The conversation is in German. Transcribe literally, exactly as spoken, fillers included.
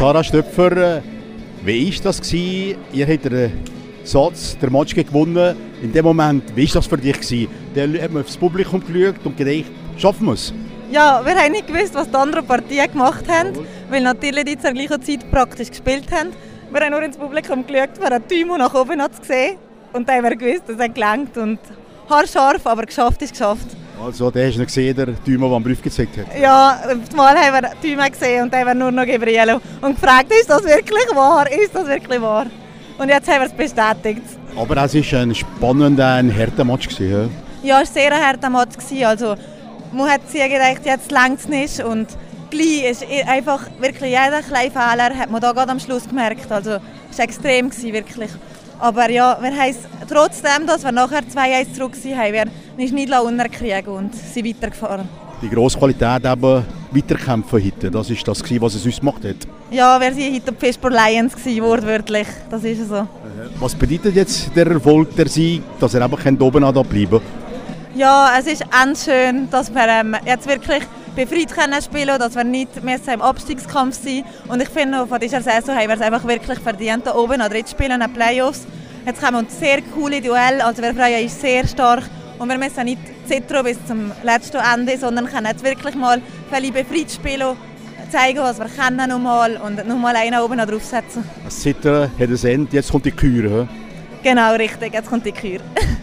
Sarah Stöpfer, wie war das? Ihr habt den Satz, der Match gewonnen. In dem Moment, wie war das für dich? Da hat man aufs Publikum geschaut und gedacht, schaffen wir es? Ja, wir haben nicht gewusst, was die anderen Partien gemacht haben, weil natürlich die zur gleichen Zeit praktisch gespielt haben. Wir haben nur ins Publikum geschaut, wer hat Timo nach oben hat gesehen und dann haben wir gewusst, dass er gelangt und haarscharf, aber geschafft ist geschafft. Also, den hast du nicht gesehen, der Timo, der am Brief gezeigt hat? Ja, mal haben wir Timo gesehen und dann haben wir nur noch Gabriele und gefragt, ist das wirklich wahr, ist das wirklich wahr? Und jetzt haben wir es bestätigt. Aber es war ein spannender, ein harter Match. Ja, ja, es war sehr ein harter Match. Also, man hat sich gedacht, jetzt längt es nicht. Und gleich ist einfach wirklich jeder kleine Fehler, hat man da gerade am Schluss gemerkt. Also, es war extrem, wirklich. Aber ja, wir haben es trotzdem, dass wir nachher zwei eins zurück waren, wir uns nicht unterkriegen und sind weitergefahren. Die grosse Qualität eben weiterkämpfen heute, das war das, was es uns gemacht hat. Ja, wir waren heute die Fischspur Lions, wortwörtlich. Das ist so. Was bedeutet jetzt der Erfolg, der Sieg, dass er einfach oben da bleiben kann? Ja, es ist ganz schön, dass wir ähm, jetzt wirklich befreit können spielen, dass wir nicht mehr im Abstiegskampf sind. Und ich finde, von dieser Saison haben wir es einfach wirklich verdient, da oben an dritt spielen, an den Playoffs. Jetzt haben wir uns sehr coole Duelle, also wir freuen uns sehr stark. Und wir müssen nicht zittern bis zum letzten Ende, sondern können jetzt wirklich mal viele befreit spielen, zeigen, was wir können nochmal und nochmal einen oben draufsetzen. Das Zittern hat ein Ende, jetzt kommt die Kür. Genau, richtig, jetzt kommt die Kür.